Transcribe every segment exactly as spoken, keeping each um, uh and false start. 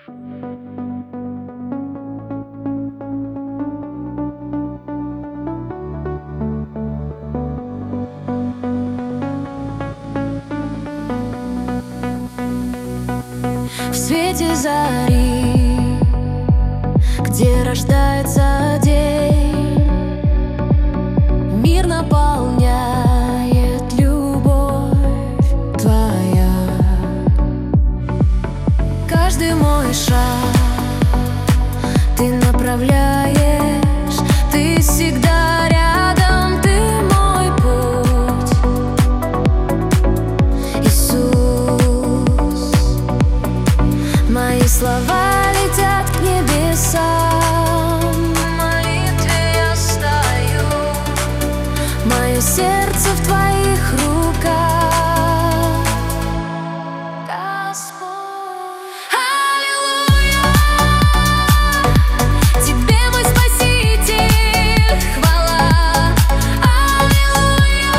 В свете зари, где рождается день, мир наполняет любовь твоя. Каждый мой шаг ты направляешь, ты всегда рядом, ты мой путь, Иисус. Мои слова летят к небесам, в молитве я стою, мое сердце в твоих руках, Господь. Аллилуйя, тебе мой Спаситель, хвала. Аллилуйя,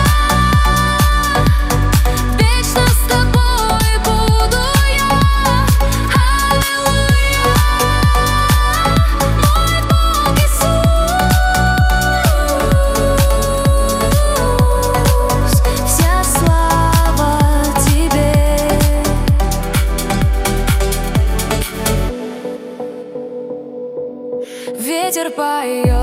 вечно с тобой буду я. Аллилуйя, мой Бог Иисус, вся слава тебе. Ветер поет